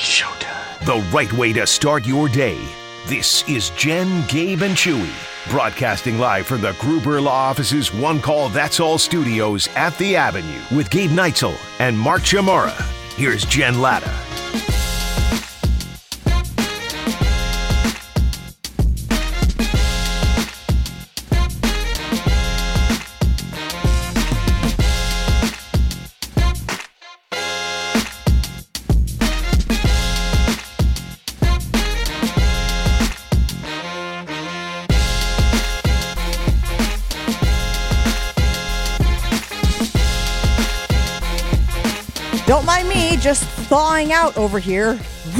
showtime. The right way to start your day. This is Jen, Gabe, and Chewy, broadcasting live from the Gruber Law Office's One Call That's All studios at the Avenue with Gabe Neitzel and Mark Chamara. Here's Jen Latta. Don't mind me, just thawing out over here.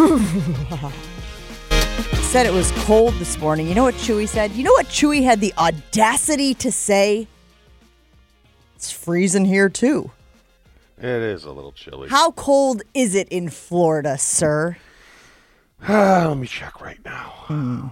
Said it was cold this morning. You know what Chewy said? You know what Chewy had the audacity to say? It's freezing here, too. It is a little chilly. How cold is it in Florida, sir? Let me check right now.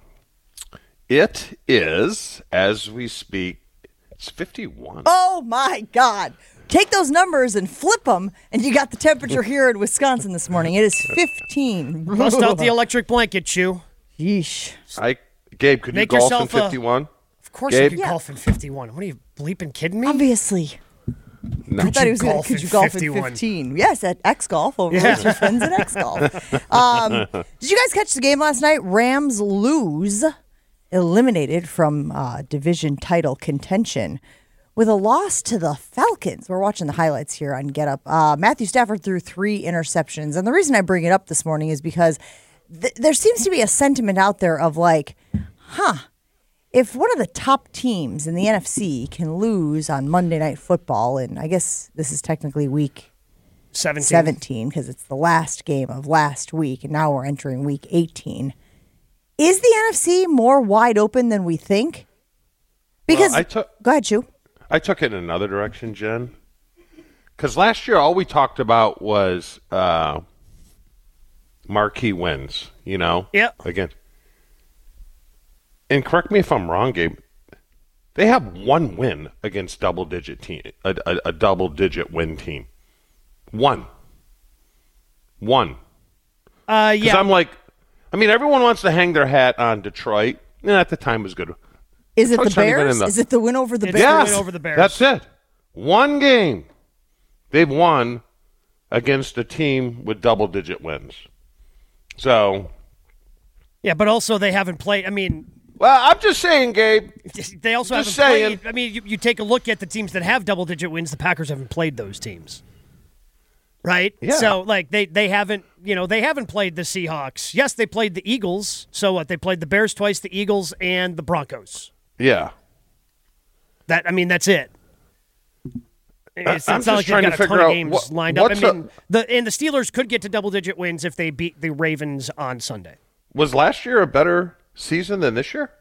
It is, as we speak, it's 51. Oh, my God. Take those numbers and flip them, and you got the temperature here in Wisconsin this morning. It is 15. Bust out the electric blanket, Chew. Yeesh. Gabe, could you golf in 51? Of course you could golf in 51. What are you bleeping kidding me? Obviously. No. I thought he was going to, could you golf 51? in 15? Yes, at X Golf over with your friends at X Golf. Did you guys catch the game last night? Rams lose, eliminated from division title contention with a loss to the Falcons. We're watching the highlights here on Get Up. Matthew Stafford threw 3 interceptions. And the reason I bring it up this morning is because there seems to be a sentiment out there of like, if one of the top teams in the NFC can lose on Monday Night Football, and I guess this is technically week 17 because it's the last game of last week, and now we're entering week 18. Is the NFC more wide open than we think? Because go ahead, Chew. I took it in another direction, Jen. Because last year, all we talked about was marquee wins, you know? Yep. Again. And correct me if I'm wrong, Gabe. They have one win against double-digit team, a double-digit win team. One. Because I'm like, everyone wants to hang their hat on Detroit. And at the time, it was good. Is it the Bears? Is it the win over the Bears? Yes, win over the Bears. That's it. One game they've won against a team with double-digit wins. So. Yeah, but also they haven't played. Well, I'm just saying, Gabe. They also haven't played. You take a look at the teams that have double-digit wins. The Packers haven't played those teams. Right? Yeah. So, they haven't, they haven't played the Seahawks. Yes, they played the Eagles. So what? They played the Bears twice, the Eagles, and the Broncos. Yeah. That's it. It's I'm not just like trying they've to got a ton figure of out games lined up. The Steelers could get to double-digit wins if they beat the Ravens on Sunday. Was last year a better season than this year?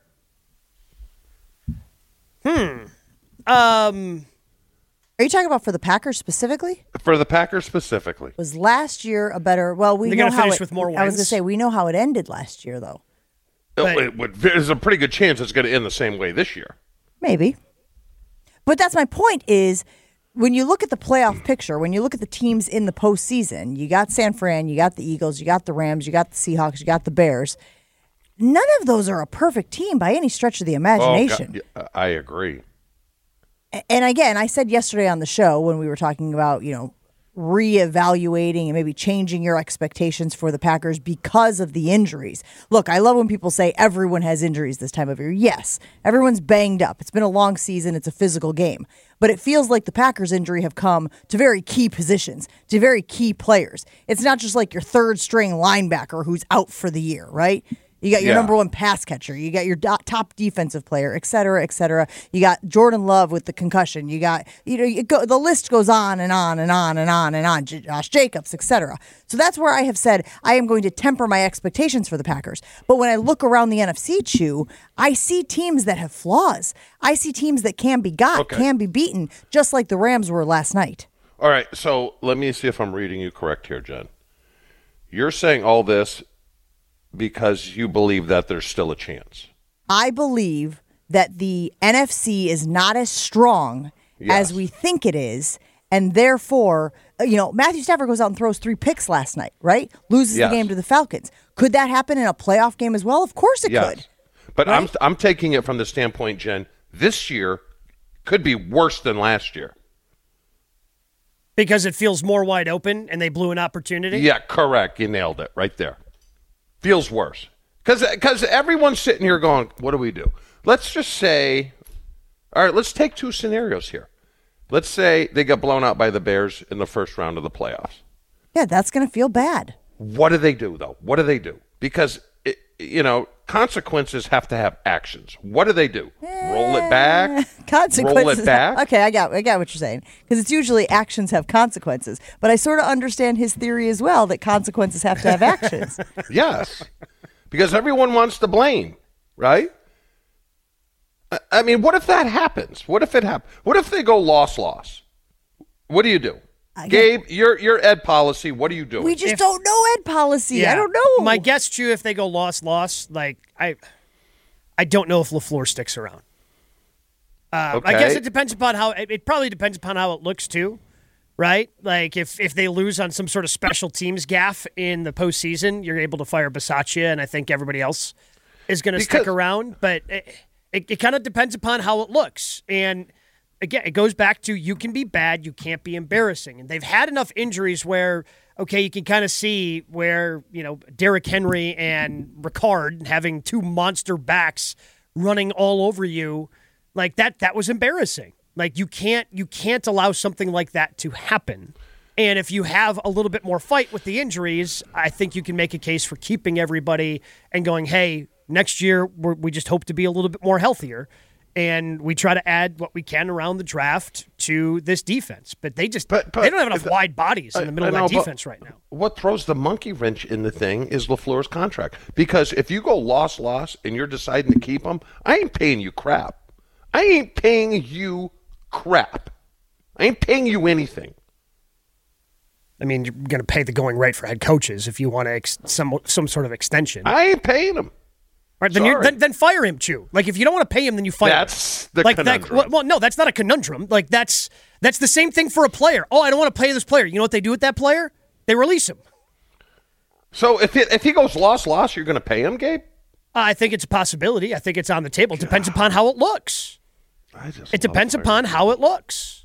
Are you talking about for the Packers specifically? For the Packers specifically. Was last year a better? Well, we know how it. With more wins. I was going to say we know how it ended last year, though. There's a pretty good chance it's going to end the same way this year. Maybe. But that's my point is when you look at the playoff picture, when you look at the teams in the postseason, you got San Fran, you got the Eagles, you got the Rams, you got the Seahawks, you got the Bears. None of those are a perfect team by any stretch of the imagination. Oh, God. I agree. And again, I said yesterday on the show when we were talking about, reevaluating and maybe changing your expectations for the Packers because of the injuries. Look, I love when people say everyone has injuries this time of year. Yes, everyone's banged up. It's been a long season. It's a physical game. But it feels like the Packers' injury have come to very key positions, to very key players. It's not just like your third-string linebacker who's out for the year, right? You got your number one pass catcher. You got your top defensive player, et cetera, et cetera. You got Jordan Love with the concussion. You got, the list goes on and on and on and on and on. Josh Jacobs, et cetera. So that's where I have said I am going to temper my expectations for the Packers. But when I look around the NFC, Chew, I see teams that have flaws. I see teams that can be can be beaten, just like the Rams were last night. All right, so let me see if I'm reading you correct here, Jen. You're saying all this because you believe that there's still a chance. I believe that the NFC is not as strong as we think it is, and therefore Matthew Stafford goes out and throws 3 picks last night, right? Loses Yes. the game to the Falcons. Could that happen in a playoff game as well? Of course it could. But Right? I'm taking it from the standpoint, Jen, this year could be worse than last year. Because it feels more wide open and they blew an opportunity? Yeah, correct. You nailed it right there. Feels worse. Because everyone's sitting here going, what do we do? Let's just say, all right, let's take 2 scenarios here. Let's say they get blown out by the Bears in the first round of the playoffs. Yeah, that's going to feel bad. What do they do, though? What do they do? Because, consequences have to have actions. What do they do? Roll it back? Consequences. Roll it back? Okay, I got what you're saying. Because it's usually actions have consequences. But I sort of understand his theory as well, that consequences have to have actions. Yes. Because everyone wants to blame, right? I mean, what if that happens? What if it happens? What if they go loss? What do you do? Gabe, your ed policy, what do you do? We just don't know ed policy. I don't know. My guess, too, if they go loss, like, I don't know if LaFleur sticks around. Okay. I guess it depends upon it probably depends upon how it looks, too, right? Like, if they lose on some sort of special teams gaffe in the postseason, you're able to fire Bisaccia, and I think everybody else is going to stick around. But it kind of depends upon how it looks. And again, it goes back to you can be bad, you can't be embarrassing. And they've had enough injuries where, okay, you can kind of see where, Derrick Henry and Ricard having 2 monster backs running all over you, like that was embarrassing. Like you can't allow something like that to happen. And if you have a little bit more fight with the injuries, I think you can make a case for keeping everybody and going, hey, next year we just hope to be a little bit more healthier. And we try to add what we can around the draft to this defense. But they just they don't have enough wide bodies in the middle of that defense right now. What throws the monkey wrench in the thing is LaFleur's contract. Because if you go loss, and you're deciding to keep him, I ain't paying you crap. I ain't paying you anything. I mean, you're going to pay the going rate for head coaches if you want some sort of extension. I ain't paying him. Right, then fire him, Chew. Like, if you don't want to pay him, then you fire him. That's the conundrum. Well, no, that's not a conundrum. Like, that's the same thing for a player. Oh, I don't want to pay this player. You know what they do with that player? They release him. So if he goes loss, you're going to pay him, Gabe? I think it's a possibility. I think it's on the table. It depends upon how it looks. It depends upon how it looks.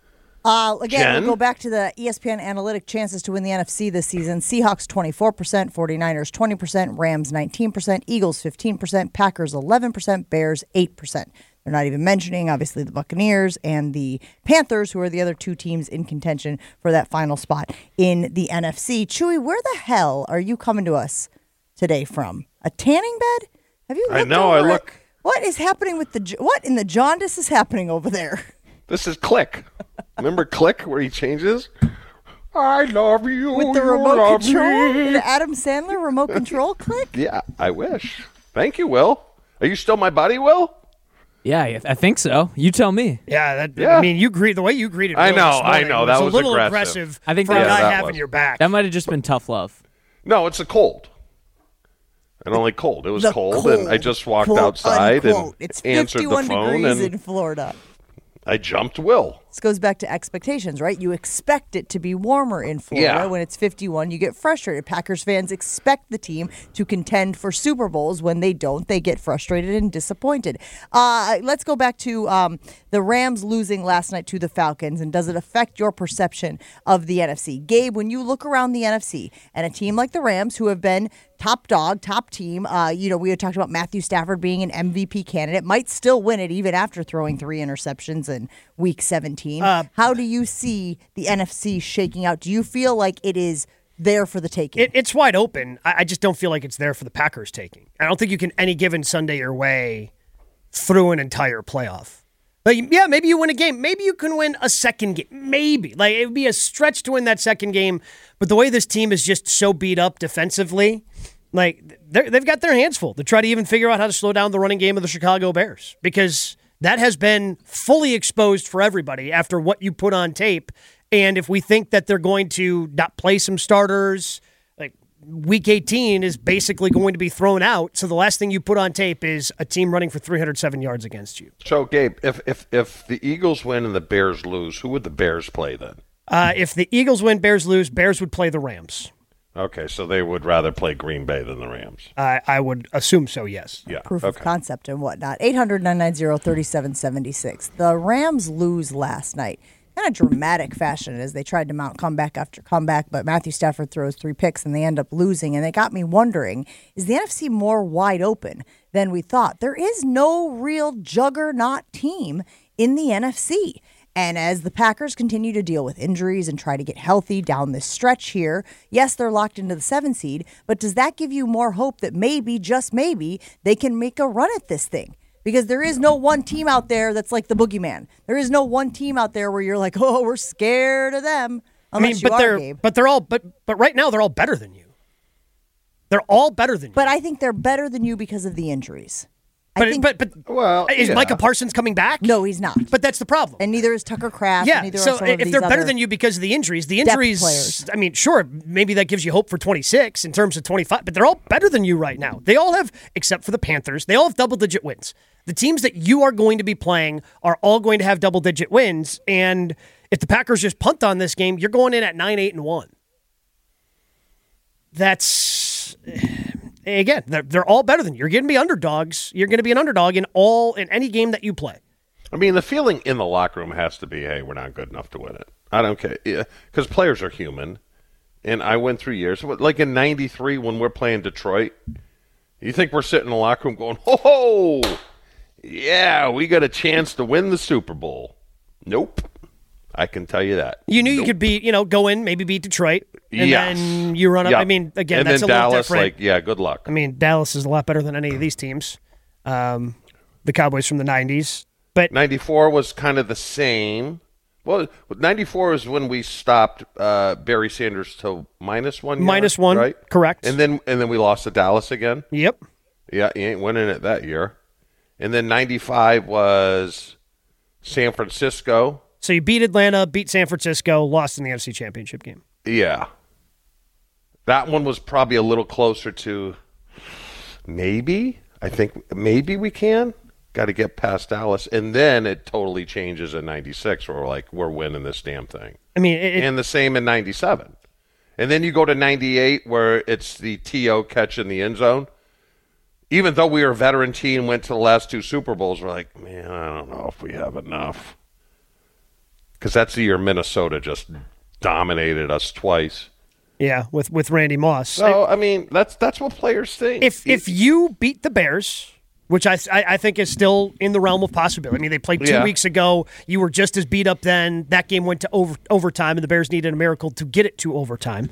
Again, we'll go back to the ESPN Analytic chances to win the NFC this season. Seahawks 24%, 49ers 20%, Rams 19%, Eagles 15%, Packers 11%, Bears 8%. They're not even mentioning, obviously, the Buccaneers and the Panthers, who are the other 2 teams in contention for that final spot in the NFC. Chewy, where the hell are you coming to us today from? A tanning bed? Have you looked I know, over I look. What is happening with what in the jaundice is happening over there? This is Click. Remember Click, where he changes? I love you. With the remote control? The Adam Sandler remote control Click? Yeah, I wish. Thank you, Will. Are you still my buddy, Will? Yeah, I think so. You tell me. Yeah, I mean, the way you greeted Will I know. this morning That was was a little aggressive. I think for a that- guy that having was. your back. That might have just been tough love. No, it's a cold. And only cold. It was The cold, and I just walked quote, outside unquote. and It's answered the 51 phone, degrees and in Florida. I jumped Will. This goes back to expectations, right? You expect it to be warmer in Florida. Yeah. When it's 51, you get frustrated. Packers fans expect the team to contend for Super Bowls. When they don't, they get frustrated and disappointed. Let's go back to the Rams losing last night to the Falcons, and does it affect your perception of the NFC? Gabe, when you look around the NFC and a team like the Rams, who have been top dog, top team, we had talked about Matthew Stafford being an MVP candidate, might still win it even after throwing 3 interceptions in Week 17. How do you see the NFC shaking out? Do you feel like it is there for the taking? It's wide open. I just don't feel like it's there for the Packers taking. I don't think you can any given Sunday your way through an entire playoff. Like, yeah, maybe you win a game. Maybe you can win a second game. Maybe. Like, it would be a stretch to win that second game. But the way this team is just so beat up defensively, like, they've got their hands full to try to even figure out how to slow down the running game of the Chicago Bears, because that has been fully exposed for everybody after what you put on tape. And if we think that they're going to not play some starters, like, Week 18 is basically going to be thrown out. So the last thing you put on tape is a team running for 307 yards against you. So, Gabe, if the Eagles win and the Bears lose, who would the Bears play then? If the Eagles win, Bears lose, Bears would play the Rams. Okay, so they would rather play Green Bay than the Rams. I would assume so, yes. Yeah. Proof of concept and whatnot. 800-990-3776. The Rams lose last night. Kind of dramatic fashion as they tried to mount comeback after comeback, but Matthew Stafford throws 3 picks and they end up losing. And it got me wondering, is the NFC more wide open than we thought? There is no real juggernaut team in the NFC. And as the Packers continue to deal with injuries and try to get healthy down this stretch here, yes, they're locked into the 7 seed, but does that give you more hope that maybe, just maybe, they can make a run at this thing? Because there is no one team out there that's like the boogeyman. There is no one team out there where you're like, oh, we're scared of them. Unless you are, Gabe. But right now they're all better than you. They're all better than you. But I think they're better than you because of the injuries. Is Micah Parsons coming back? No, he's not. But that's the problem. And neither is Tucker Kraft. Yeah, neither so are some of if these they're better other than you because of the injuries, players. I mean, sure, maybe that gives you hope for 26 in terms of 25, but they're all better than you right now. They all have, except for the Panthers, they all have double-digit wins. The teams that you are going to be playing are all going to have double-digit wins, and if the Packers just punt on this game, you're going in at 9-8-1. That's... Again, they're all better than you. You're going to be underdogs. You're going to be an underdog in any game that you play. I mean, the feeling in the locker room has to be, hey, we're not good enough to win it. I don't care. Because players are human. And I went through years. Like in 93 when we're playing Detroit, you think we're sitting in the locker room going, oh, yeah, we got a chance to win the Super Bowl. Nope. I can tell you that. You knew you could go in, maybe beat Detroit, and then you run up. Yep. I mean, again, and that's then a little Dallas, different. good luck. I mean, Dallas is a lot better than any of these teams. The Cowboys from the 90s. But 94 was kind of the same. Well, 94 is when we stopped Barry Sanders to -1. -1, right? Correct. And then we lost to Dallas again. Yep. Yeah, you ain't winning it that year. And then 95 was San Francisco. So you beat Atlanta, beat San Francisco, lost in the NFC Championship game. Yeah. That one was probably a little closer to maybe. I think maybe we can. Got to get past Dallas. And then it totally changes in 96 where we're like, we're winning this damn thing. I mean, and the same in 97. And then you go to 98 where it's the T.O. catch in the end zone. Even though we were a veteran team, went to the last 2 Super Bowls, we're like, man, I don't know if we have enough. Because that's the year Minnesota just dominated us twice. Yeah, with Randy Moss. So, I mean, that's what players think. If you beat the Bears, which I think is still in the realm of possibility. I mean, they played 2 weeks ago. You were just as beat up then. That game went to overtime, and the Bears needed a miracle to get it to overtime.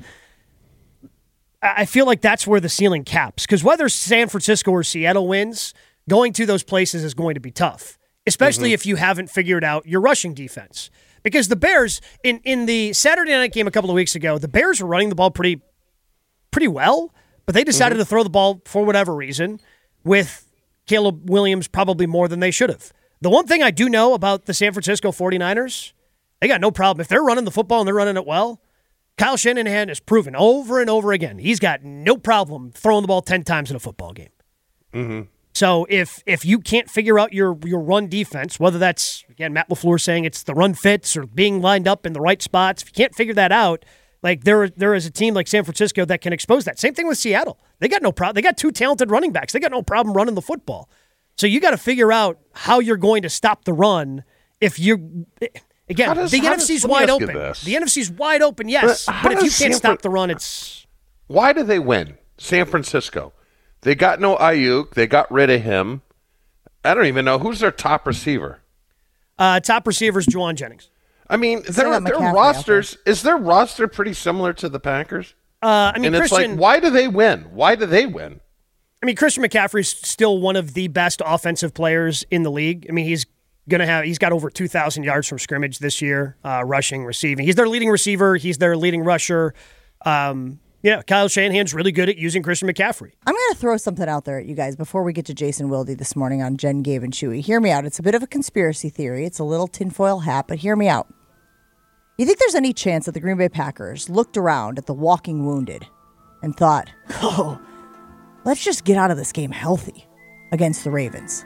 I feel like that's where the ceiling caps. Because whether San Francisco or Seattle wins, going to those places is going to be tough, especially if you haven't figured out your rushing defense. Because the Bears, in the Saturday night game a couple of weeks ago, the Bears were running the ball pretty well, but they decided to throw the ball for whatever reason with Caleb Williams probably more than they should have. The one thing I do know about the San Francisco 49ers, they got no problem. If they're running the football and they're running it well, Kyle Shanahan has proven over and over again he's got no problem throwing the ball 10 times in a football game. Mm-hmm. So if you can't figure out your run defense, whether that's, again, Matt LaFleur saying it's the run fits or being lined up in the right spots, if you can't figure that out, like there is a team like San Francisco that can expose that. Same thing with Seattle. They got no problem. They got 2 talented running backs. They got no problem running the football. So you got to figure out how you're going to stop the run if you again, the NFC's wide open. The NFC's wide open, yes. But if you can't stop the run, it's... Why do they win? San Francisco. They got no Ayuk. They got rid of him. I don't even know. Who's their top receiver? Top receiver is Juwan Jennings. I mean, their rosters, is their roster pretty similar to the Packers? I mean, and it's like, why do they win? Why do they win? I mean, Christian McCaffrey's still one of the best offensive players in the league. I mean, he's got over 2,000 yards from scrimmage this year, rushing, receiving. He's their leading receiver. He's their leading rusher. Yeah, Kyle Shanahan's really good at using Christian McCaffrey. I'm going to throw something out there at you guys before we get to Jason Wilde this morning on Jen, Gabe, and Chewy. Hear me out. It's a bit of a conspiracy theory. It's a little tinfoil hat, but hear me out. You think there's any chance that the Green Bay Packers looked around at the walking wounded and thought, oh, let's just get out of this game healthy against the Ravens?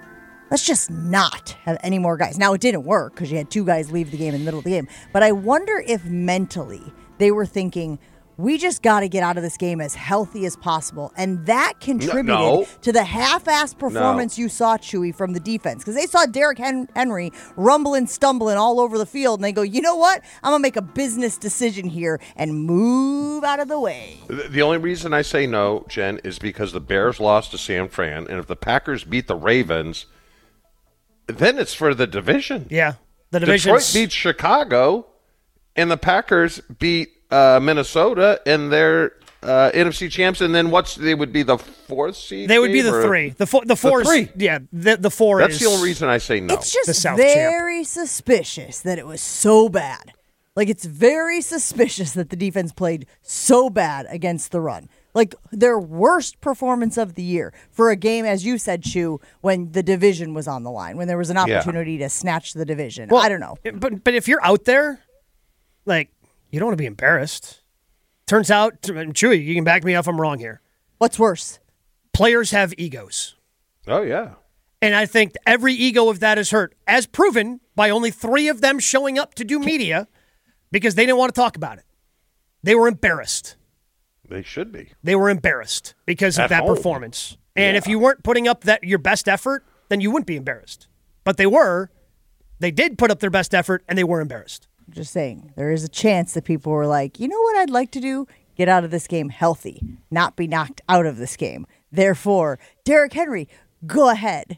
let's just not have any more guys. Now, it didn't work because you had 2 guys leave the game in the middle of the game. But I wonder if mentally they were thinking, we just got to get out of this game as healthy as possible. And that contributed to the half-assed performance you saw, Chewy, from the defense. Because they saw Derrick Henry rumbling, stumbling all over the field. And they go, you know what? I'm going to make a business decision here and move out of the way. The only reason I say no, Jen, is because the Bears lost to San Fran. And if the Packers beat the Ravens, then it's for the division. Yeah. The division. Detroit beats Chicago, and the Packers beat Minnesota, and they're NFC champs. And then they would be the 4th seed? They would be the 3. The 4 is, 3. Yeah, the 4 That's is. the only reason I say no. It's just The South very suspicious that it was so bad. Like, it's very suspicious that the defense played so bad against the run. Like, their worst performance of the year for a game, as you said, Chew, when the division was on the line, when there was an opportunity to snatch the division. Well, I don't know. But if you're out there, like, you don't want to be embarrassed. Turns out, Chewy, you can back me up if I'm wrong here. What's worse? Players have egos. Oh, yeah. And I think every ego of that is hurt, as proven by only 3 of them showing up to do media because they didn't want to talk about it. They were embarrassed. They should be. They were embarrassed because of that performance. And if you weren't putting up your best effort, then you wouldn't be embarrassed. But they were. They did put up their best effort, and they were embarrassed. Just saying, there is a chance that people were like, you know what I'd like to do? Get out of this game healthy, not be knocked out of this game. Therefore, Derrick Henry, go ahead.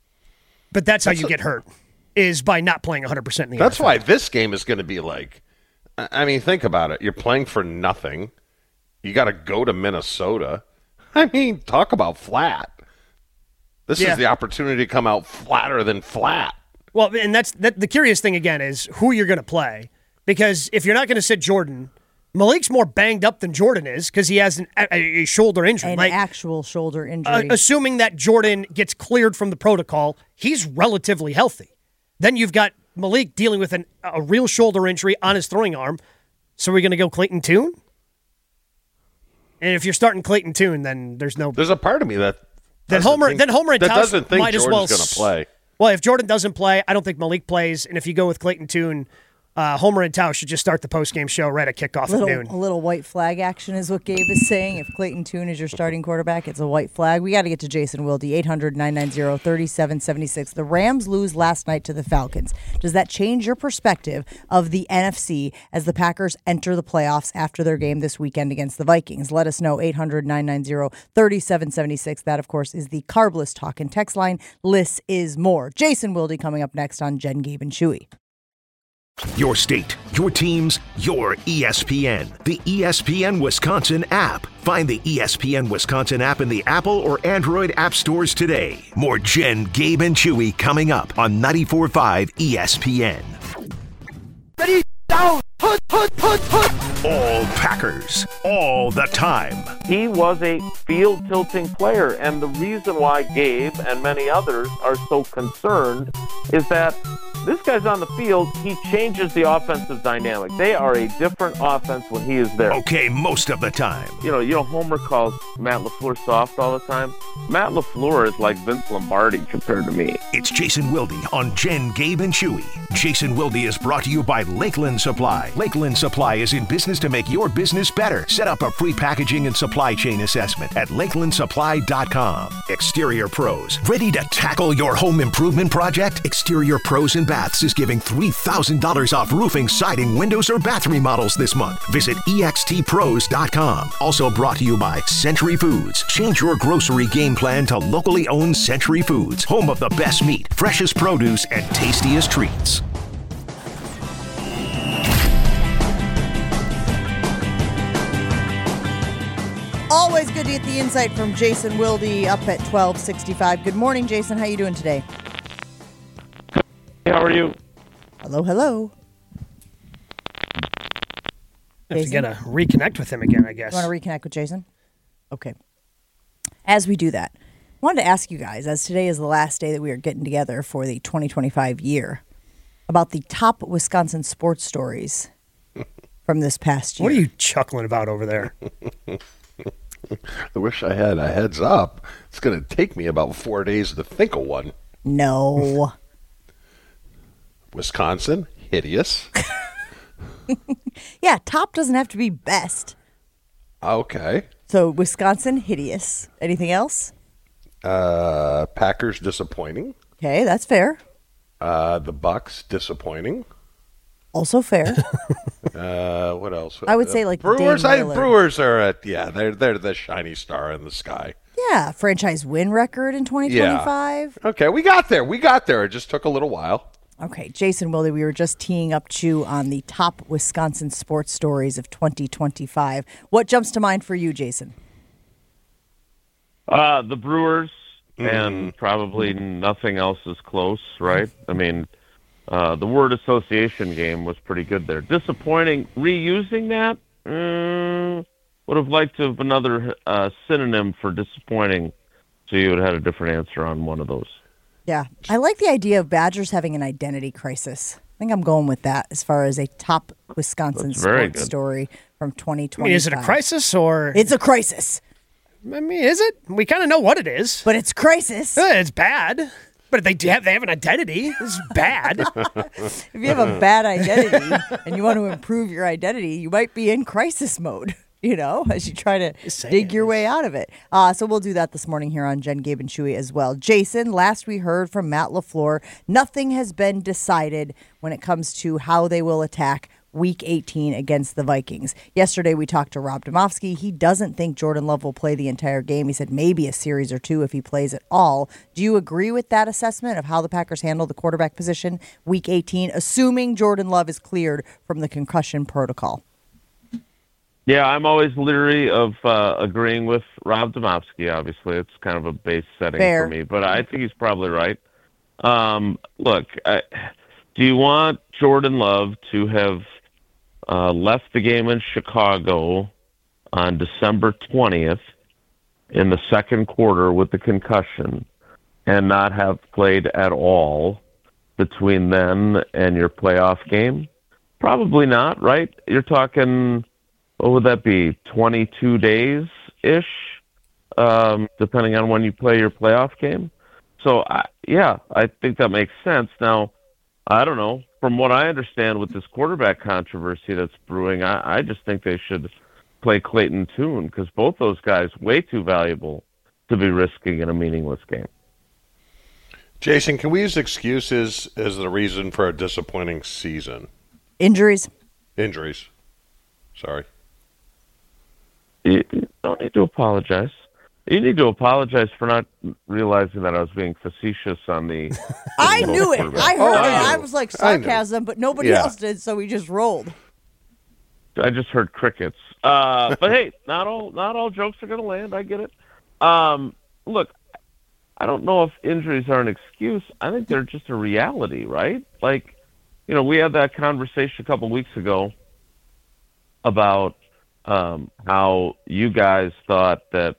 But that's how you get hurt, is by not playing 100% in the That's NFL. why this game is going to be like, I mean, think about it. You're playing for nothing. You got to go to Minnesota. I mean, talk about flat. This is the opportunity to come out flatter than flat. Well, and that's the curious thing again is who you're going to play. Because if you're not going to sit Jordan, Malik's more banged up than Jordan is because he has a shoulder injury. An actual shoulder injury. Assuming that Jordan gets cleared from the protocol, he's relatively healthy. Then you've got Malik dealing with a real shoulder injury on his throwing arm. So we're going to go Clayton Tune? And if you're starting Clayton Tune, then there's a part of me that Homer and Tausch doesn't think might as well Jordan's going to play. Well, if Jordan doesn't play, I don't think Malik plays. And if you go with Clayton Tune, Homer and Tausch should just start the postgame show right at kickoff at noon. A little white flag action is what Gabe is saying. If Clayton Tune is your starting quarterback, it's a white flag. We got to get to Jason Wilde, 800-990-3776. The Rams lose last night to the Falcons. Does that change your perspective of the NFC as the Packers enter the playoffs after their game this weekend against the Vikings? Let us know, 800-990-3776. That, of course, is the Carbless Talk and text line. Less is more. Jason Wilde coming up next on Jen, Gabe, and Chewy. Your state, your teams, your ESPN. The ESPN Wisconsin app. Find the ESPN Wisconsin app in the Apple or Android app stores today. More Jen, Gabe, and Chewy coming up on 94.5 ESPN. Ready, down, put. All Packers, all the time. He was a field-tilting player, and the reason why Gabe and many others are so concerned is that this guy's on the field, he changes the offensive dynamic. They are a different offense when he is there. Okay, most of the time. You know, Homer calls Matt LaFleur soft all the time. Matt LaFleur is like Vince Lombardi compared to me. It's Jason Wilde on Jen, Gabe, and Chewy. Jason Wilde is brought to you by Lakeland Supply. Lakeland Supply is in business to make your business better. Set up a free packaging and supply chain assessment at lakelandsupply.com. Exterior Pros. Ready to tackle your home improvement project? Exterior Pros and Baths is giving $3,000 off roofing, siding, windows, or bath remodels this month. Visit extpros.com. Also brought to you by Century Foods. Change your grocery game plan to locally owned Century Foods, home of the best meat, freshest produce, and tastiest treats. Always good to get the insight from Jason Wilde up at 1265. Good morning, Jason. How you doing today? How are you? Hello. Have to get reconnect with him again, I guess. You want to reconnect with Jason? Okay. As we do that, I wanted to ask you guys, as today is the last day that we are getting together for the 2025 year, about the top Wisconsin sports stories from this past year. What are you chuckling about over there? I wish I had a heads up. It's going to take me about 4 days to think of one. No. Wisconsin, hideous. Yeah, top doesn't have to be best. Okay. So Wisconsin, hideous. Anything else? Packers, disappointing. Okay, that's fair. The Bucks, disappointing. Also fair. What else? I would say like Brewers. Dave Miller. Brewers are they're the shiny star in the sky. Yeah, franchise win record in 2025. Okay, we got there. It just took a little while. Okay, Jason Wilde, we were just teeing up Chew on the top Wisconsin sports stories of 2025. What jumps to mind for you, Jason? The Brewers, and probably nothing else is close, right? I mean, the word association game was pretty good there. Disappointing. Reusing that, would have liked to have another synonym for disappointing, so you would have had a different answer on one of those. Yeah, I like the idea of Badgers having an identity crisis. I think I'm going with that as far as a top Wisconsin sports story from 2025. I mean, is it a crisis or? It's a crisis. I mean, is it? We kind of know what it is. But it's crisis. It's bad. But they have an identity. It's bad. If you have a bad identity and you want to improve your identity, you might be in crisis mode, as you try to dig your way out of it. So we'll do that this morning here on Jen, Gabe, and Chewy as well. Jason, last we heard from Matt LaFleur, nothing has been decided when it comes to how they will attack Week 18 against the Vikings. Yesterday, we talked to Rob Domofsky. He doesn't think Jordan Love will play the entire game. He said maybe a series or two if he plays at all. Do you agree with that assessment of how the Packers handle the quarterback position Week 18, assuming Jordan Love is cleared from the concussion protocol? Yeah, I'm always leery of agreeing with Rob Domofsky, obviously. It's kind of a base setting for me, but I think he's probably right. Look, do you want Jordan Love to have left the game in Chicago on December 20th in the second quarter with the concussion and not have played at all between then and your playoff game? Probably not, right? You're talking, what would that be, 22 days-ish, depending on when you play your playoff game? So, I think that makes sense. Now, I don't know. From what I understand with this quarterback controversy that's brewing, I just think they should play Clayton Tune because both those guys way too valuable to be risking in a meaningless game. Jason, can we use excuses as the reason for a disappointing season? Injuries. Sorry. You don't need to apologize. You need to apologize for not realizing that I was being facetious on the... I knew it. I heard it. I was like sarcasm, but nobody else did, so we just rolled. I just heard crickets. But hey, not all jokes are going to land. I get it. Look, I don't know if injuries are an excuse. I think they're just a reality, right? Like, we had that conversation a couple weeks ago about how you guys thought that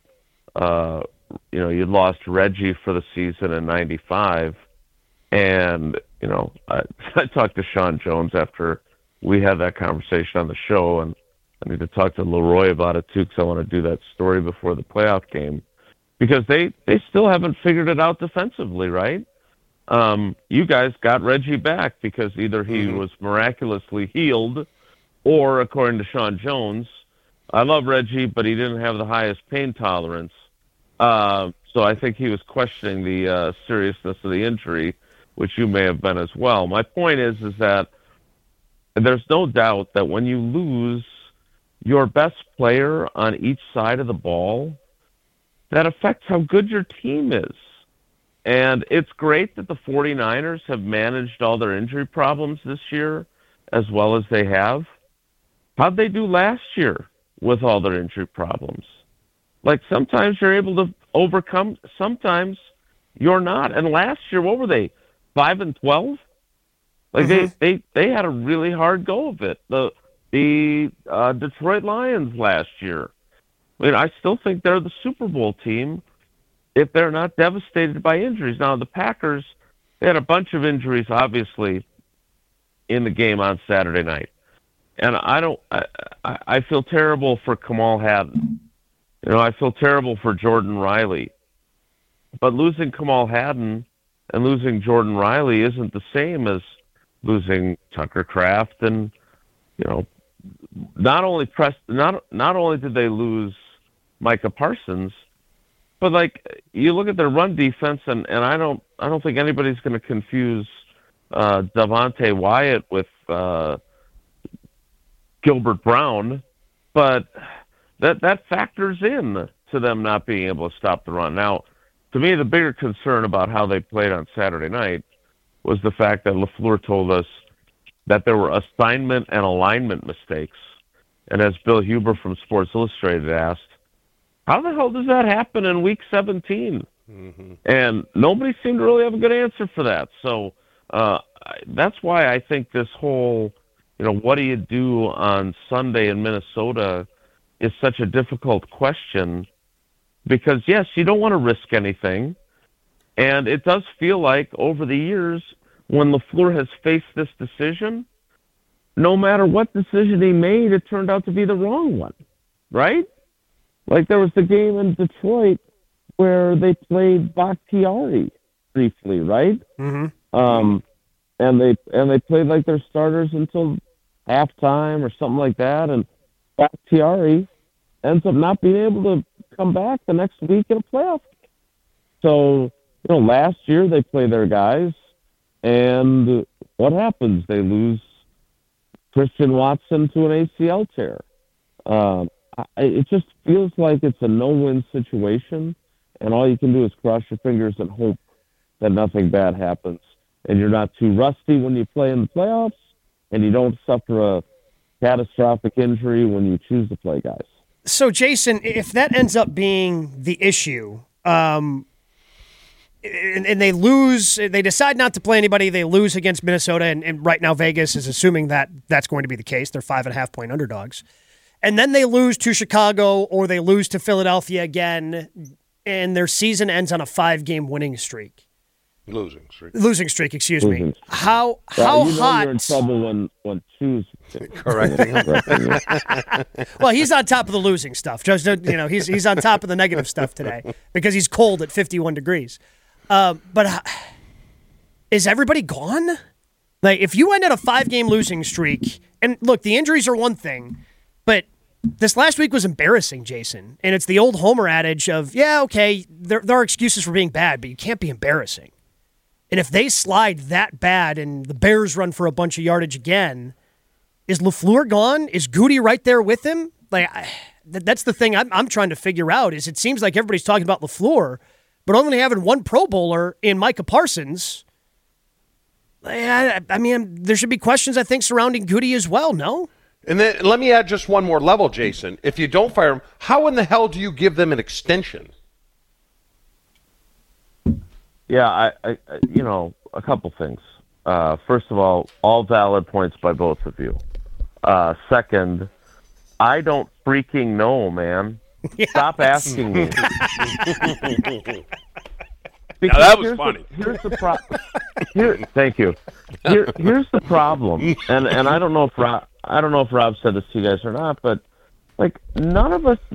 you'd lost Reggie for the season in 95. And, I talked to Sean Jones after we had that conversation on the show, and I need to talk to Leroy about it too because I want to do that story before the playoff game because they still haven't figured it out defensively, right? You guys got Reggie back because either he was miraculously healed or, according to Sean Jones, I love Reggie, but he didn't have the highest pain tolerance. So I think he was questioning the seriousness of the injury, which you may have been as well. My point is that there's no doubt that when you lose your best player on each side of the ball, that affects how good your team is. And it's great that the 49ers have managed all their injury problems this year as well as they have. How'd they do last year with all their injury problems? Like, sometimes you're able to overcome, sometimes you're not. And last year, what were they, 5-12? Like, they had a really hard go of it. The Detroit Lions last year, I mean, I still think they're the Super Bowl team if they're not devastated by injuries. Now, the Packers, they had a bunch of injuries, obviously, in the game on Saturday night. And I feel terrible for Kamal Hadden. I feel terrible for Jordan Riley. But losing Kamal Hadden And losing Jordan Riley isn't the same as losing Tucker Kraft. And, not only did they lose Micah Parsons, but you look at their run defense, and I don't think anybody's going to confuse Devontae Wyatt with Gilbert Brown, but that factors in to them not being able to stop the run. Now, to me, the bigger concern about how they played on Saturday night was the fact that LaFleur told us that there were assignment and alignment mistakes. And as Bill Huber from Sports Illustrated asked, how the hell does that happen in Week 17? Mm-hmm. And nobody seemed to really have a good answer for that. So that's why I think this whole, what do you do on Sunday in Minnesota is such a difficult question. Because, yes, you don't want to risk anything. And it does feel like over the years, when LaFleur has faced this decision, no matter what decision he made, it turned out to be the wrong one, right? Like there was the game in Detroit where they played Bakhtiari briefly, right? Mm-hmm. And they played like their starters until halftime or something like that, and Bakhtiari ends up not being able to come back the next week in a playoff game. So, last year they play their guys, and what happens? They lose Christian Watson to an ACL tear. It just feels like it's a no-win situation, and all you can do is cross your fingers and hope that nothing bad happens, and you're not too rusty when you play in the playoffs, and you don't suffer a catastrophic injury when you choose to play guys. So, Jason, if that ends up being the issue, and they lose, they decide not to play anybody, they lose against Minnesota, and right now Vegas is assuming that that's going to be the case. They're 5.5-point underdogs. And then they lose to Chicago or they lose to Philadelphia again, and their season ends on a 5-game winning streak. Losing streak, excuse me. How hot? You're in trouble when choose correcting. Well, he's on top of the losing stuff. Just he's on top of the negative stuff today because he's cold at 51 degrees. But is everybody gone? Like, if you end at a 5-game losing streak, and look, the injuries are one thing, but this last week was embarrassing, Jason. And it's the old Homer adage of, there are excuses for being bad, but you can't be embarrassing. And if they slide that bad and the Bears run for a bunch of yardage again, is LaFleur gone? Is Goody right there with him? That's the thing I'm trying to figure out. Is it seems like everybody's talking about LaFleur, but only having one Pro Bowler in Micah Parsons. I mean, there should be questions, I think, surrounding Goody as well, no? And then let me add just one more level, Jason. If you don't fire him, how in the hell do you give them an extension? Yeah, I a couple things. First of all valid points by both of you. Second, I don't freaking know, man. Yes. Stop asking me. Now that was funny. Here's the problem. Thank you. Here's the problem, and I don't know if Rob said this to you guys or not, but none of us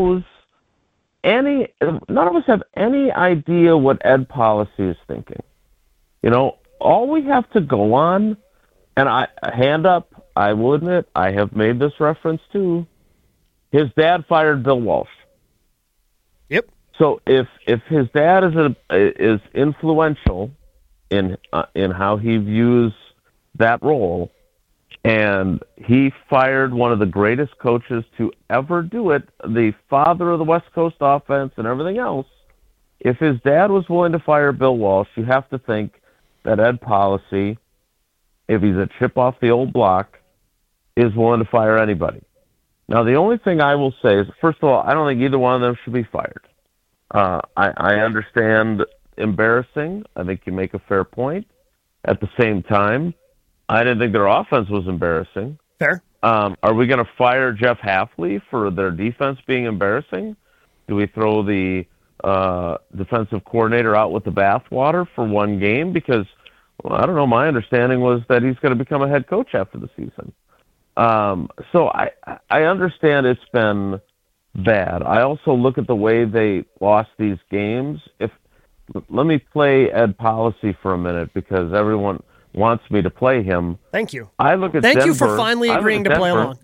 have any idea what Ed Policy is thinking. All we have to go on, and hand up, I will admit, I have made this reference too. His dad fired Bill Walsh. Yep. So if his dad is influential in how he views that role, and he fired one of the greatest coaches to ever do it, the father of the West Coast offense and everything else, if his dad was willing to fire Bill Walsh, you have to think that Ed Policy, if he's a chip off the old block, is willing to fire anybody. Now, the only thing I will say is, first of all, I don't think either one of them should be fired. I understand embarrassing. I think you make a fair point. At the same time, I didn't think their offense was embarrassing. Fair. Are we going to fire Jeff Hafley for their defense being embarrassing? Do we throw the defensive coordinator out with the bathwater for one game? Because, I don't know, my understanding was that he's going to become a head coach after the season. So I understand it's been bad. I also look at the way they lost these games. If let me play Ed Policy for a minute because everyone wants me to play him. Thank you. I look at Thank Denver, you for finally agreeing to play along.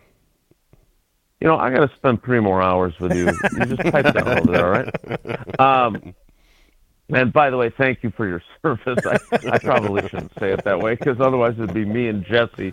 You know, I got to spend 3 more hours with you. You just pipe down over there, all right? And by the way, thank you for your service. I probably shouldn't say it that way because otherwise it'd be me and Jesse.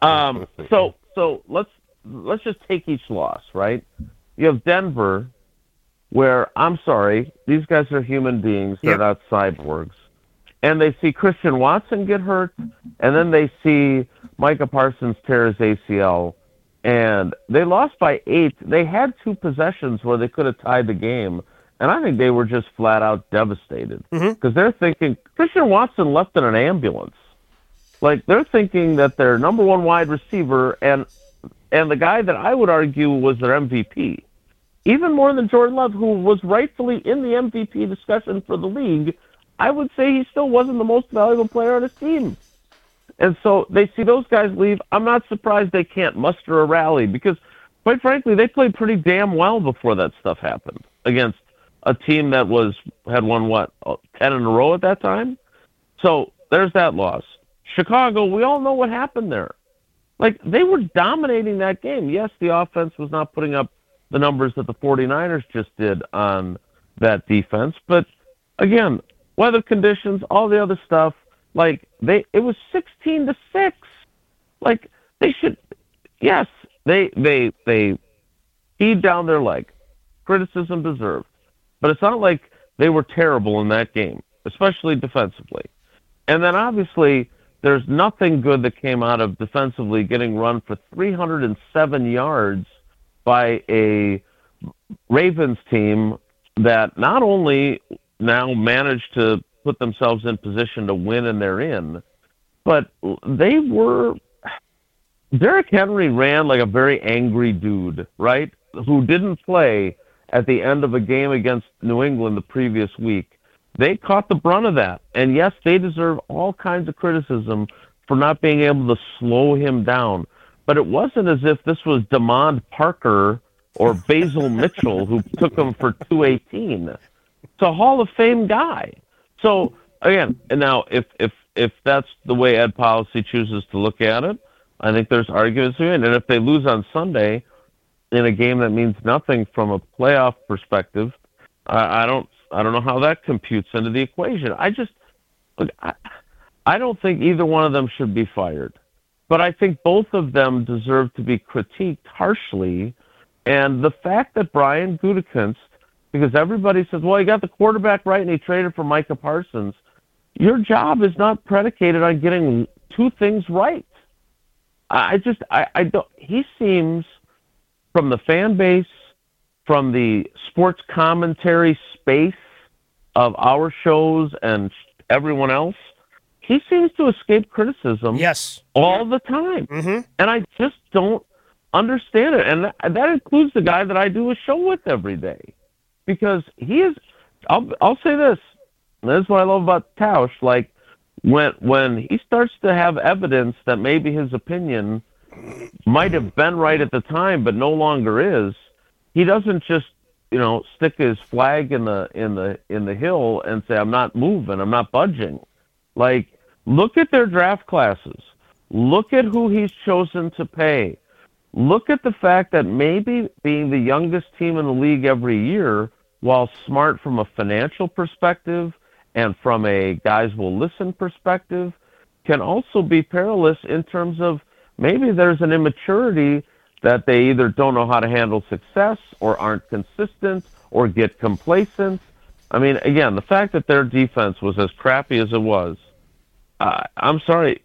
So let's just take each loss, right? You have Denver, where I'm sorry, these guys are human beings. They're not cyborgs. And they see Christian Watson get hurt, and then they see Micah Parsons tear his ACL, and they lost by 8. They had 2 possessions where they could have tied the game. And I think they were just flat out devastated because they're thinking Christian Watson left in an ambulance. Like they're thinking that their number 1 wide receiver and the guy that I would argue was their MVP, even more than Jordan Love, who was rightfully in the MVP discussion for the league, I would say he still wasn't the most valuable player on his team. And so they see those guys leave. I'm not surprised they can't muster a rally because, quite frankly, they played pretty damn well before that stuff happened against a team that had won 10 in a row at that time. So there's that loss. Chicago, we all know what happened there. Like they were dominating that game. Yes, the offense was not putting up the numbers that the 49ers just did on that defense, but again, weather conditions, all the other stuff, like it was 16-6. Like they should, yes, they peed down their leg. Criticism deserved. But it's not like they were terrible in that game, especially defensively. And then obviously there's nothing good that came out of defensively getting run for 307 yards by a Ravens team that not only now managed to put themselves in position to win and they're in, but Derrick Henry ran like a very angry dude, right? Who didn't play at the end of a game against New England the previous week. They caught the brunt of that. And yes, they deserve all kinds of criticism for not being able to slow him down. But it wasn't as if this was Demond Parker or Basil Mitchell who took him for 218. It's a Hall of Fame guy. So again, and now if that's the way Ed Policy chooses to look at it, I think there's arguments to it. And if they lose on Sunday in a game that means nothing from a playoff perspective, I don't know how that computes into the equation. I don't think either one of them should be fired, but I think both of them deserve to be critiqued harshly. And the fact that Brian Gutekunst, because everybody says, well, he got the quarterback right and he traded for Micah Parsons. Your job is not predicated on getting 2 things right. I don't. He seems, from the fan base, from the sports commentary space of our shows and everyone else, he seems to escape criticism all the time. And I just don't understand it. And that includes the guy that I do a show with every day. Because he is, I'll say this, and this is what I love about Tausch, like when he starts to have evidence that maybe his opinion might have been right at the time but no longer is, he doesn't just, stick his flag in the hill and say, I'm not moving, I'm not budging. Like, look at their draft classes. Look at who he's chosen to pay. Look at the fact that maybe being the youngest team in the league every year, while smart from a financial perspective and from a guys will listen perspective, can also be perilous in terms of maybe there's an immaturity that they either don't know how to handle success or aren't consistent or get complacent. I mean, again, the fact that their defense was as crappy as it was, I'm sorry,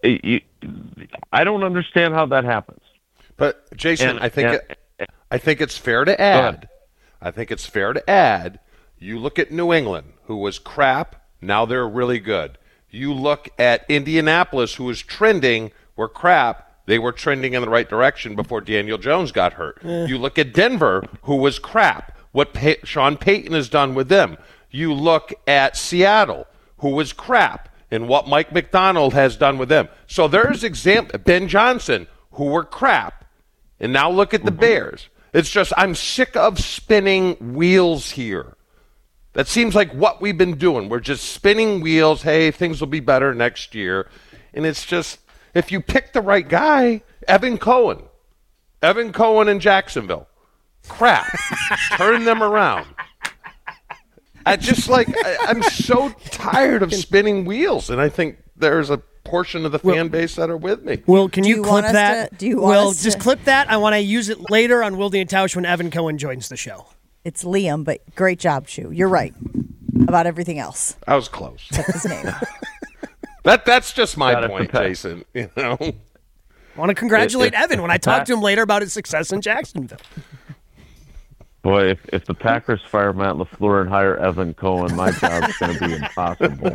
I don't understand how that happens. But Jason, I think it's fair to add. I think it's fair to add. You look at New England, who was crap. Now they're really good. You look at Indianapolis, who was trending, were crap. They were trending in the right direction before Daniel Jones got hurt. You look at Denver, who was crap. What Sean Payton has done with them. You look at Seattle, who was crap, and what Mike McDonald has done with them. So there's Ben Johnson, who were crap. And now look at the Bears. It's just I'm sick of spinning wheels here. That seems like what we've been doing. We're just spinning wheels. Hey, things will be better next year. And it's just, if you pick the right guy, Evan Cohen in Jacksonville. Crap. Turn them around. I'm so tired of spinning wheels, and I think there's a portion of the fan base that are with me. Will, can you clip that? Just clip that. I want to use it later on Wilde and Tausch when Evan Cohen joins the show. It's Liam, but great job, Chew. You're right about everything else. I was close. Except his name. That's just my point, Jason. You know, I want to congratulate Evan when I talk to him later about his success in Jacksonville. Boy, if the Packers fire Matt LaFleur and hire Evan Cohen, my job's going to be impossible.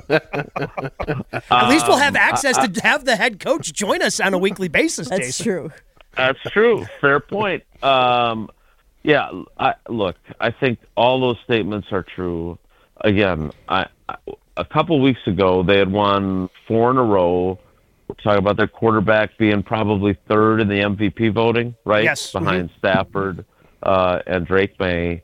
At least we'll have access to have the head coach join us on a weekly basis, That's Jason. true. That's true. Fair point. Yeah, I think all those statements are true. Again, a couple weeks ago, they had won 4 in a row. We're talking about their quarterback being probably third in the MVP voting, right? Yes. Behind Stafford and Drake May.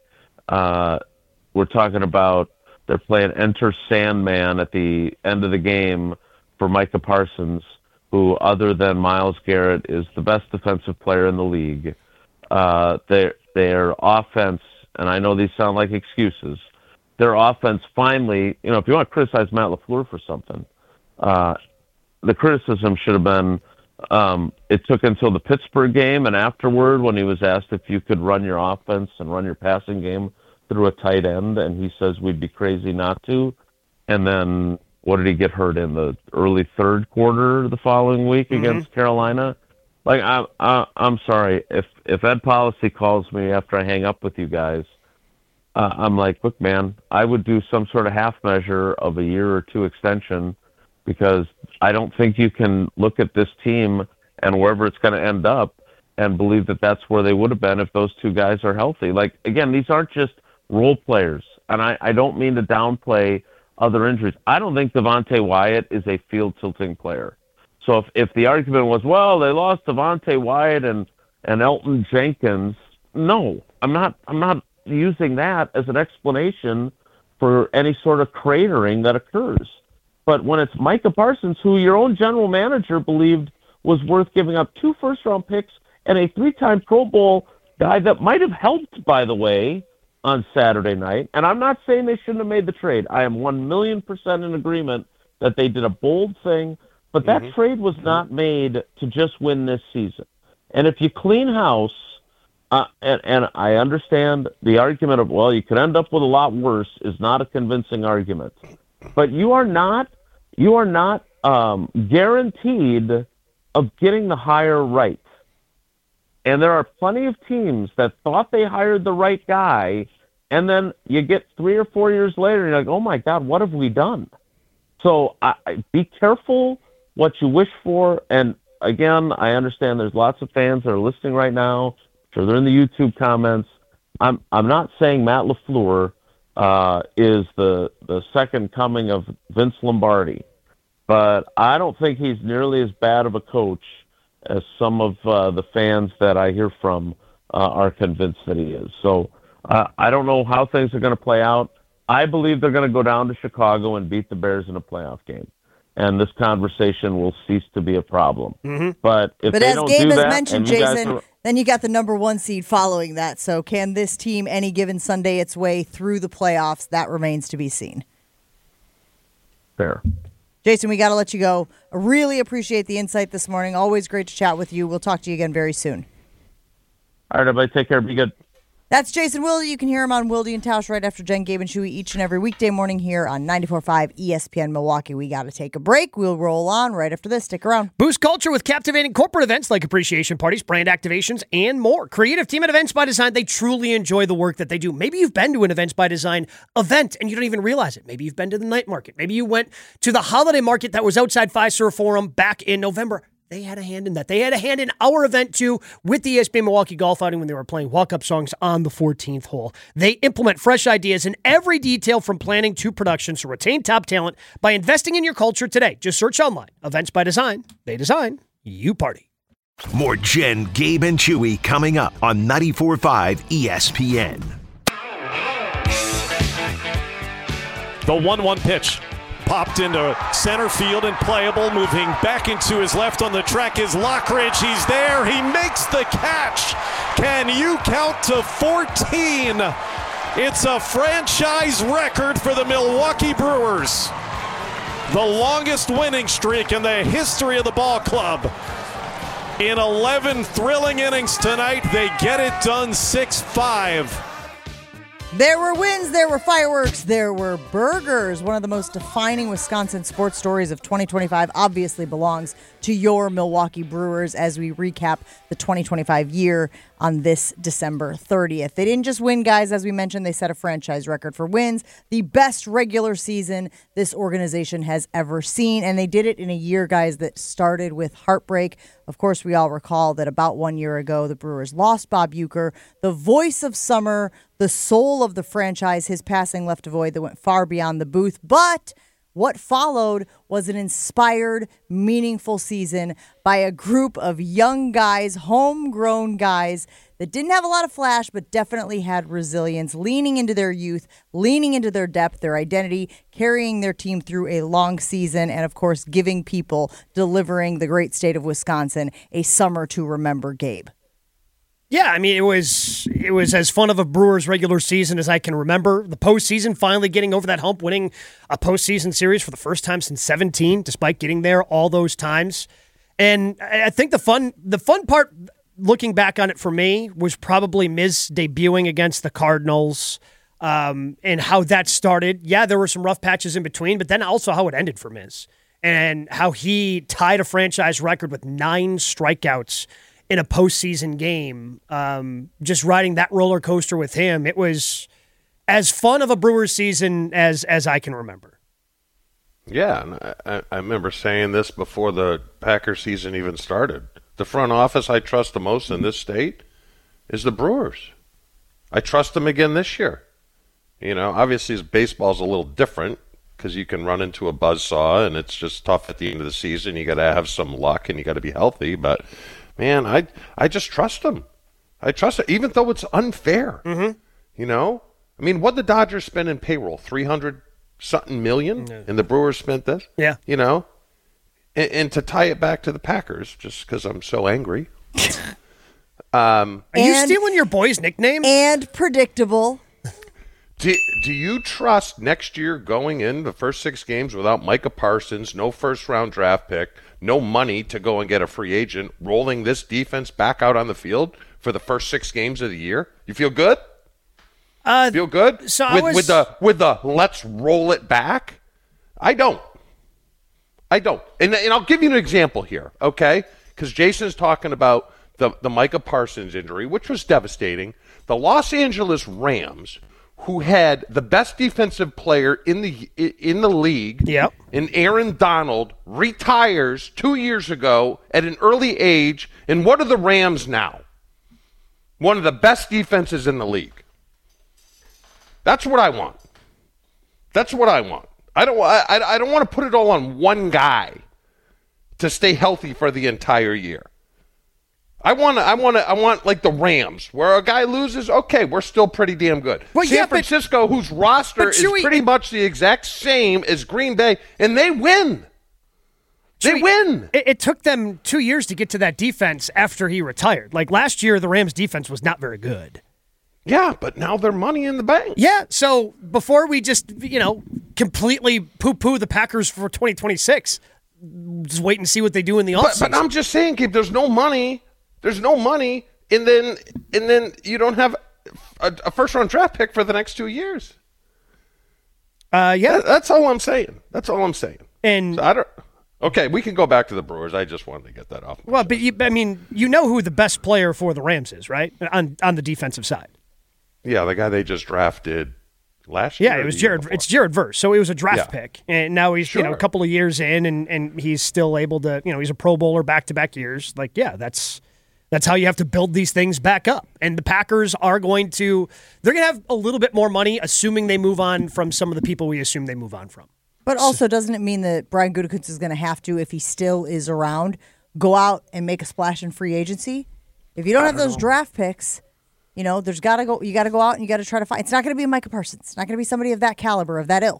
We're talking about they're playing Enter Sandman at the end of the game for Micah Parsons, who, other than Myles Garrett, is the best defensive player in the league. Their offense, and I know these sound like excuses, their offense finally, if you want to criticize Matt LaFleur for something, the criticism should have been it took until the Pittsburgh game and afterward when he was asked if you could run your offense and run your passing game through a tight end, and he says we'd be crazy not to. And then what did he get hurt in the early third quarter the following week against Carolina? Like, I'm sorry, if Ed Policy calls me after I hang up with you guys, I'm like, look, man, I would do some sort of half measure of a year or two extension, because I don't think you can look at this team and wherever it's going to end up and believe that that's where they would have been if those two guys are healthy. Like, again, these aren't just role players, and I don't mean to downplay other injuries. I don't think Devontae Wyatt is a field-tilting player. So if the argument was, well, they lost Devontae Wyatt and Elton Jenkins, no, I'm not using that as an explanation for any sort of cratering that occurs. But when it's Micah Parsons, who your own general manager believed was worth giving up 2 first-round picks and a 3-time Pro Bowl guy that might have helped, by the way, on Saturday night. And I'm not saying they shouldn't have made the trade. I am 1,000,000% in agreement that they did a bold thing, but that trade was not made to just win this season. And if you clean house, and I understand the argument of, well, you could end up with a lot worse, is not a convincing argument. But you are not guaranteed of getting the hire right. And there are plenty of teams that thought they hired the right guy, and then you get 3 or 4 years later, and you're like, oh, my God, what have we done? So be careful what you wish for. And, again, I understand there's lots of fans that are listening right now. I'm sure they're in the YouTube comments. I'm not saying Matt LaFleur is the second coming of Vince Lombardi, but I don't think he's nearly as bad of a coach as some of the fans that I hear from are convinced that he is. So I don't know how things are going to play out. I believe they're going to go down to Chicago and beat the Bears in a playoff game, and this conversation will cease to be a problem. But if they don't do that, mentioned, Jason, then you got the number 1 seed following that. So can this team, any given Sunday, its way through the playoffs? That remains to be seen. Fair. Jason, we got to let you go. I really appreciate the insight this morning. Always great to chat with you. We'll talk to you again very soon. All right, everybody, take care. Be good. That's Jason Wilde. You can hear him on Wilde and Tausch right after Jen, Gabe, and Chewy each and every weekday morning here on 94.5 ESPN Milwaukee. We got to take a break. We'll roll on right after this. Stick around. Boost culture with captivating corporate events like appreciation parties, brand activations, and more. Creative team at Events by Design, they truly enjoy the work that they do. Maybe you've been to an Events by Design event and you don't even realize it. Maybe you've been to the night market. Maybe you went to the holiday market that was outside Fiserv Forum back in November. They had a hand in that. They had a hand in our event, too, with the ESPN Milwaukee Golf Outing when they were playing walk-up songs on the 14th hole. They implement fresh ideas in every detail from planning to production to retain top talent by investing in your culture today. Just search online. Events by Design. They design. You party. More Jen, Gabe, and Chewy coming up on 94.5 ESPN. The 1-1 pitch. Popped into center field and playable. Moving back into his left on the track is Lockridge. He's there. He makes the catch. Can you count to 14? It's a franchise record for the Milwaukee Brewers. The longest winning streak in the history of the ball club. In 11 thrilling innings tonight, they get it done 6-5. There were wins, there were fireworks, there were burgers. One of the most defining Wisconsin sports stories of 2025 obviously belongs to your Milwaukee Brewers as we recap the 2025 year on this December 30th. They didn't just win, guys. As we mentioned, they set a franchise record for wins, the best regular season this organization has ever seen. And they did it in a year, guys, that started with heartbreak. Of course, we all recall that about 1 year ago, the Brewers lost Bob Uecker, the voice of summer, the soul of the franchise. His passing left a void that went far beyond the booth. But what followed was an inspired, meaningful season by a group of young guys, homegrown guys that didn't have a lot of flash, but definitely had resilience, leaning into their youth, leaning into their depth, their identity, carrying their team through a long season, and of course, giving people, delivering the great state of Wisconsin a summer to remember, Gabe. Yeah, I mean, it was as fun of a Brewers regular season as I can remember. The postseason, finally getting over that hump, winning a postseason series for the first time since 2017, despite getting there all those times. And I think the fun part, looking back on it for me, was probably Miz debuting against the Cardinals and how that started. Yeah, there were some rough patches in between, but then also how it ended for Miz and how he tied a franchise record with 9 strikeouts in a postseason game. Just riding that roller coaster with him, it was as fun of a Brewers season as I can remember. Yeah, and I remember saying this before the Packers season even started. The front office I trust the most in this state is the Brewers. I trust them again this year. You know, obviously baseball's a little different because you can run into a buzzsaw and it's just tough at the end of the season. You got to have some luck and you got to be healthy, but man, I just trust them. I trust it, even though it's unfair. Mm-hmm. You know? I mean, what the Dodgers spend in payroll? 300-something million? Yeah. And the Brewers spent this? Yeah. You know? And to tie it back to the Packers, just because I'm so angry. Are you stealing your boy's nickname? And predictable. Do you trust next year going in the first 6 games without Micah Parsons, no first-round draft pick, no money to go and get a free agent, rolling this defense back out on the field for the first 6 games of the year? You feel good? Feel good? So with the let's roll it back? I don't. And I'll give you an example here, okay? Because Jason's talking about the Micah Parsons injury, which was devastating. The Los Angeles Rams, who had the best defensive player in the league, yep, and Aaron Donald, retires 2 years ago at an early age. And what are the Rams now? One of the best defenses in the league. That's what I want. I don't want to put it all on one guy to stay healthy for the entire year. I want like the Rams, where a guy loses, okay, we're still pretty damn good. Well, San Francisco, whose roster is pretty much the exact same as Green Bay, and they win. They win. It took them 2 years to get to that defense after he retired. Like last year, the Rams defense was not very good. Yeah, but now they're money in the bank. Yeah, so before we just, completely poo-poo the Packers for 2026, just wait and see what they do in the offseason. But I'm just saying, Gabe, there's no money. And then you don't have a first-round draft pick for the next 2 years. Yeah. That's all I'm saying. And so I don't. Okay, we can go back to the Brewers. I just wanted to get that off. Well, but you know who the best player for the Rams is, right? On the defensive side. Yeah, the guy they just drafted last year. Yeah, it's Jared Verse. So it was a draft pick, and now he's a couple of years in, and he's still able to. He's a Pro Bowler back-to-back years. Like, yeah, that's how you have to build these things back up. And the Packers they're going to have a little bit more money, assuming they move on from some of the people we assume they move on from. But also, doesn't it mean that Brian Gutekunst is going to have to, if he still is around, go out and make a splash in free agency? If you don't have those draft picks, you got to go out and you got to try to find. It's not going to be Micah Parsons. It's not going to be somebody of that caliber, of that ilk.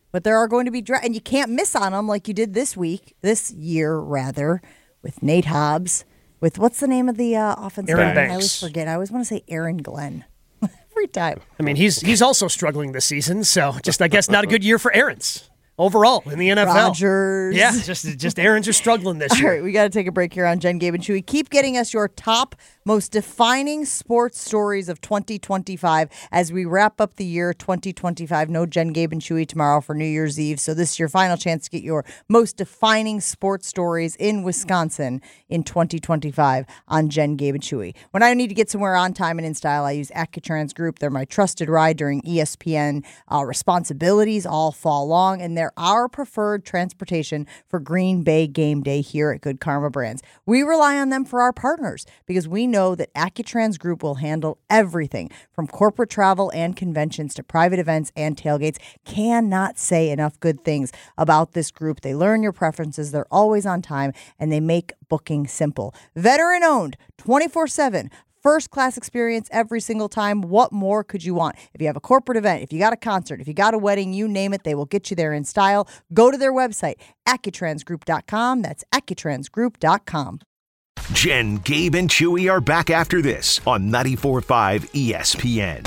But there are going to be and you can't miss on them like you did this year, with Nate Hobbs, with what's the name of the offensive Aaron lineman? Banks. I always forget. I always want to say Aaron Glenn every time. I mean, he's also struggling this season, so just I guess not a good year for Aaron's overall in the NFL. Rodgers. Yeah, just Aaron's are struggling this All year. right, we got to take a break here on Jen, Gabe, and Chewy. Keep getting us your top, most defining sports stories of 2025 as we wrap up the year 2025. No Jen, Gabe, and Chewy tomorrow for New Year's Eve. So this is your final chance to get your most defining sports stories in Wisconsin in 2025 on Jen, Gabe, and Chewy. When I need to get somewhere on time and in style, I use Accutrans Group. They're my trusted ride during ESPN responsibilities all fall long, and they're our preferred transportation for Green Bay game day here at Good Karma Brands. We rely on them for our partners because we know that Accutrans Group will handle everything from corporate travel and conventions to private events and tailgates. Cannot say enough good things about this group. They learn your preferences, they're always on time, and they make booking simple. Veteran owned, 24/7. First-class experience every single time. What more could you want? If you have a corporate event, if you got a concert, if you got a wedding, you name it, they will get you there in style. Go to their website, AccuTransGroup.com. That's AccuTransGroup.com. Jen, Gabe, and Chewy are back after this on 94.5 ESPN.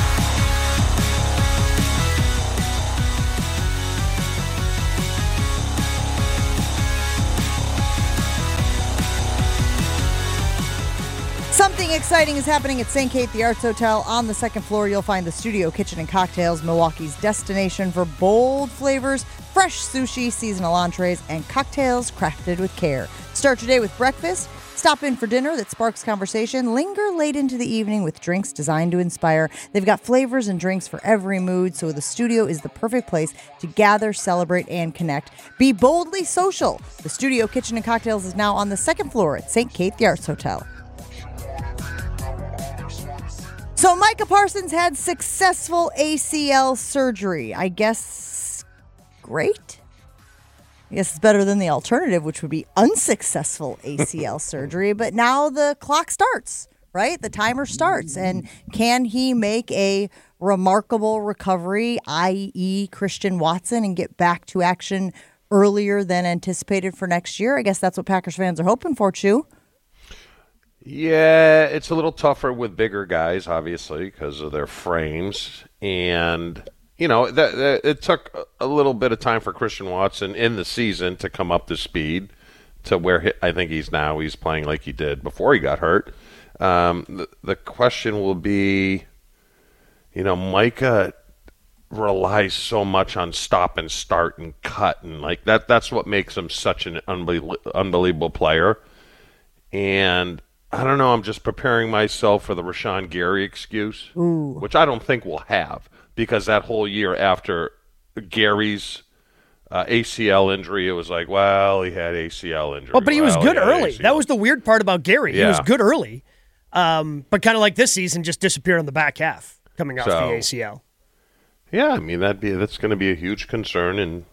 Something exciting is happening at St. Kate, the Arts Hotel. On the second floor, you'll find the Studio Kitchen and Cocktails, Milwaukee's destination for bold flavors, fresh sushi, seasonal entrees, and cocktails crafted with care. Start your day with breakfast. Stop in for dinner that sparks conversation. Linger late into the evening with drinks designed to inspire. They've got flavors and drinks for every mood, so the studio is the perfect place to gather, celebrate, and connect. Be boldly social. The Studio Kitchen and Cocktails is now on the second floor at St. Kate, the Arts Hotel. So Micah Parsons had successful ACL surgery. I guess great. I guess it's better than the alternative, which would be unsuccessful ACL surgery. But now the clock starts, right? The timer starts. And can he make a remarkable recovery, i.e. Christian Watson, and get back to action earlier than anticipated for next year? I guess that's what Packers fans are hoping for, Chew. Yeah, it's a little tougher with bigger guys, obviously, because of their frames. And, you know, it took a little bit of time for Christian Watson in the season to come up to speed to where I think he's now. He's playing like he did before he got hurt. The question will be, you know, Micah relies so much on stop and start and cut. And, like, that's what makes him such an unbelievable player. And I don't know, I'm just preparing myself for the Rashawn Gary excuse, which I don't think we'll have, because that whole year after Gary's ACL injury, it was like, well, he had ACL injury. Well, but he was good early. ACL. That was the weird part about Gary. Yeah. He was good early, but kind of like this season, just disappeared on the back half coming off the ACL. Yeah, I mean, that's going to be a huge concern in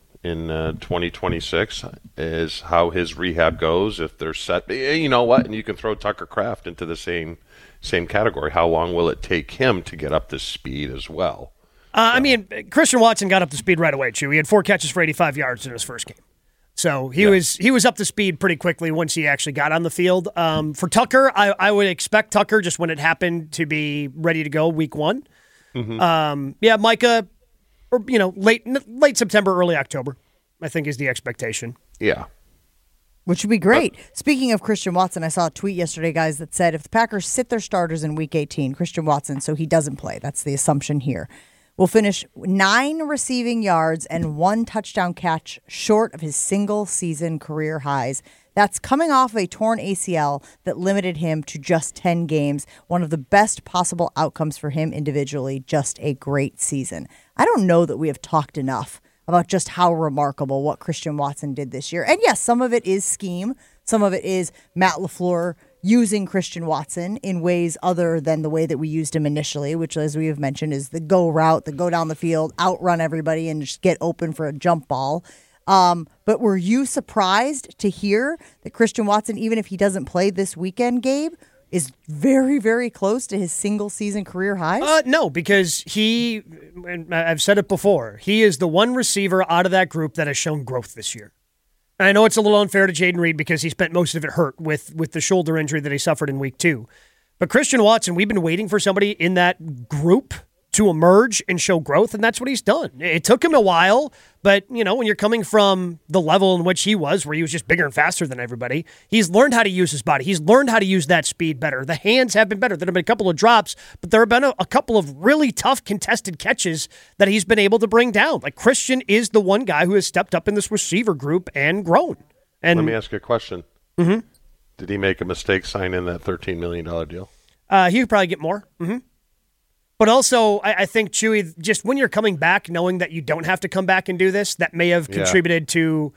2026 is how his rehab goes. If they're set, you know what, and you can throw Tucker Kraft into the same category. How long will it take him to get up to speed as well? I mean, Christian Watson got up to speed right away, Chew. He had 4 catches for 85 yards in his first game. So he was up to speed pretty quickly once he actually got on the field. For Tucker, I would expect Tucker, just when it happened, to be ready to go week 1. Mm-hmm. Micah, or, you know, late September, early October, I think is the expectation. Yeah. Which would be great. Speaking of Christian Watson, I saw a tweet yesterday, guys, that said if the Packers sit their starters in Week 18, Christian Watson, so he doesn't play, that's the assumption here, will finish 9 receiving yards and 1 touchdown catch short of his single-season career highs. That's coming off a torn ACL that limited him to just 10 games. One of the best possible outcomes for him individually. Just a great season. I don't know that we have talked enough about just how remarkable what Christian Watson did this year. And yes, some of it is scheme. Some of it is Matt LaFleur using Christian Watson in ways other than the way that we used him initially, which, as we have mentioned, is the go route, the go down the field, outrun everybody, and just get open for a jump ball. But were you surprised to hear that Christian Watson, even if he doesn't play this weekend, Gabe, is very, very close to his single-season career highs? No, because and I've said it before, he is the one receiver out of that group that has shown growth this year. And I know it's a little unfair to Jaden Reed because he spent most of it hurt with the shoulder injury that he suffered in week 2. But Christian Watson, we've been waiting for somebody in that group to emerge and show growth, and that's what he's done. It took him a while, but, when you're coming from the level in which he was, where he was just bigger and faster than everybody, he's learned how to use his body. He's learned how to use that speed better. The hands have been better. There have been a couple of drops, but there have been a couple of really tough contested catches that he's been able to bring down. Like, Christian is the one guy who has stepped up in this receiver group and grown. And let me ask you a question. Mm-hmm. Did he make a mistake signing that $13 million deal? He could probably get more. Mm-hmm. But also, I think, Chewy, just when you're coming back, knowing that you don't have to come back and do this, that may have contributed to,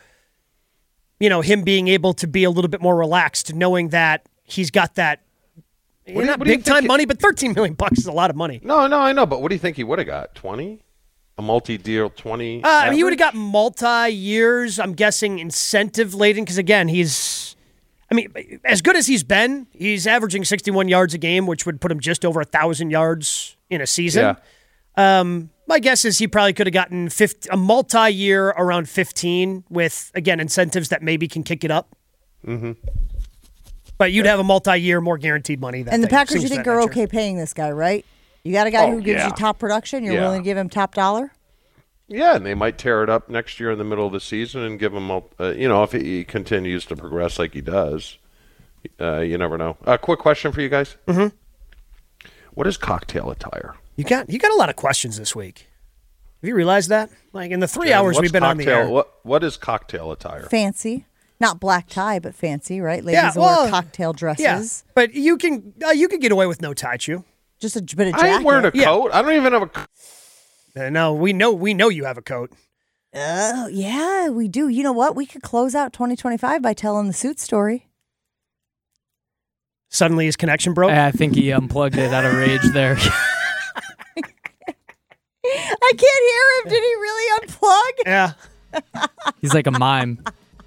him being able to be a little bit more relaxed, knowing that he's got that, not big-time money, but $13 million is a lot of money. No, I know, but what do you think he would have got? 20? A multi-deal 20? He would have got multi-years, I'm guessing, incentive-laden, because, again, as good as he's been, he's averaging 61 yards a game, which would put him just over 1,000 yards in a season. Yeah. My guess is he probably could have gotten a multi-year around 15 with, again, incentives that maybe can kick it up. Mm-hmm. But you'd have a multi-year, more guaranteed money. And the Packers, you think, are okay paying this guy, right? You got a guy who gives you top production? You're willing to give him top dollar? Yeah, and they might tear it up next year in the middle of the season and give him, if he continues to progress like he does. You never know. Quick question for you guys. Mm-hmm. What is cocktail attire? You got a lot of questions this week. Have you realized that? Like in the 3 hours we've been on the air. What is cocktail attire? Fancy. Not black tie, but fancy, right? Ladies wear cocktail dresses. Yeah, but you can get away with no tie, Chew. Just a bit of jacket. I ain't wearing a coat. I don't even have a coat. No, we know you have a coat. Oh, yeah, we do. You know what? We could close out 2025 by telling the suit story. Suddenly his connection broke? I think he unplugged it out of rage there. I can't hear him. Did he really unplug? Yeah. He's like a mime.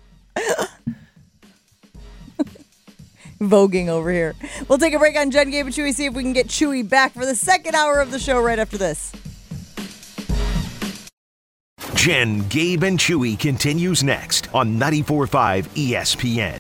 Voguing over here. We'll take a break on Jen, Gabe, and Chewy, see if we can get Chewy back for the second hour of the show right after this. Jen, Gabe, and Chewy continues next on 94.5 ESPN.